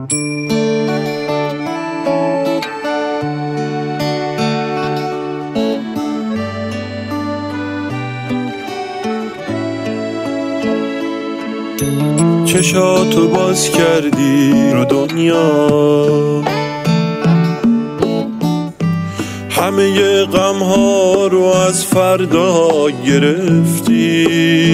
چشاتو باز کردی رو دنیا، همه غم ها رو از فردا گرفتی.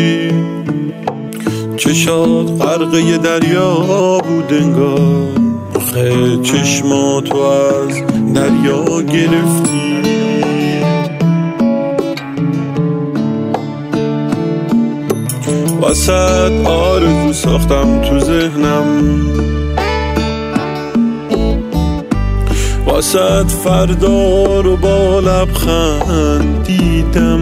چشات غرقه دریا بود انگار، آخه چشماتو از دریا گرفتی. واسد آرزو ساختم تو ذهنم، واسد فردا رو با لبخند دیدم.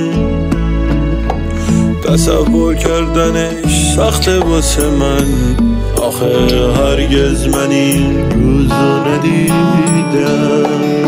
تصور کردنش سخته واسه من، آخه هرگز من این روزو ندیدم.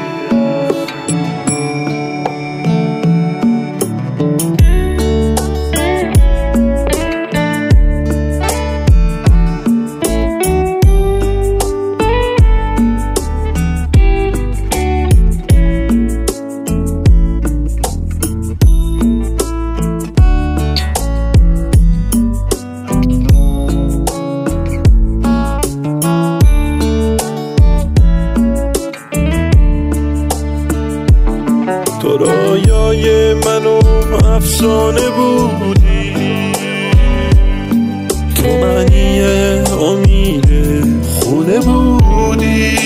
تو رویای منو افسانه بودی، تو معنی امید خونه بودی.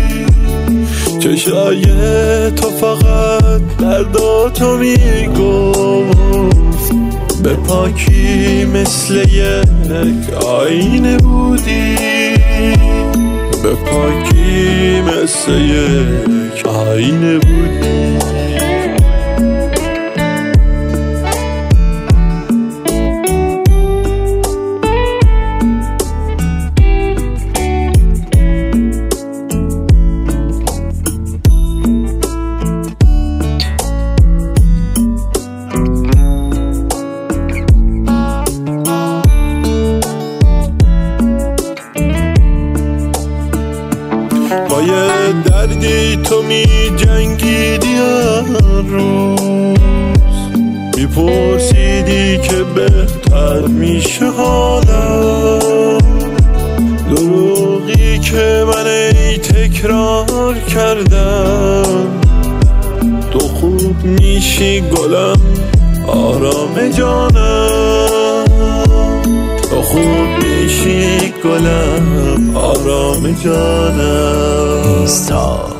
چشای تو فقط درداتو میگفت، به پاکی مثل یک آینه بودی، به پاکی مثل یک آینه بودی. با یه دردی تو می جنگیدی هر روز، میپرسیدی که بهتر میشه حالم. دروغی که من ای تکرار کردم، تو خوب میشی گلم آرام جانم، تو خوب میشی گلم آرام جانم.